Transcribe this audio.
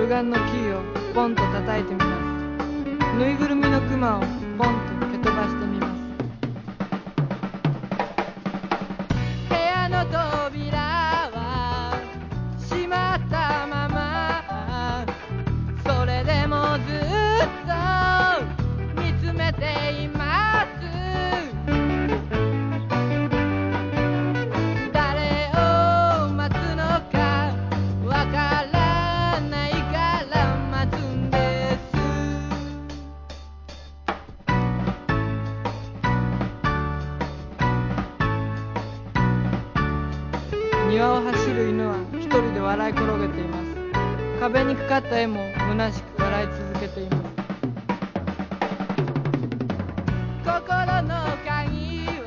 ルガンのキーをポンと叩いてみます。ぬいぐるみのクマをポンと蹴飛ばしてみます。部屋の扉は閉まったまま、それでもずっと見つめています。誰を待つのかわからないから待つんです。庭を走る犬は一人で笑い転げています。壁にかかった絵も虚しく笑い続けています。心の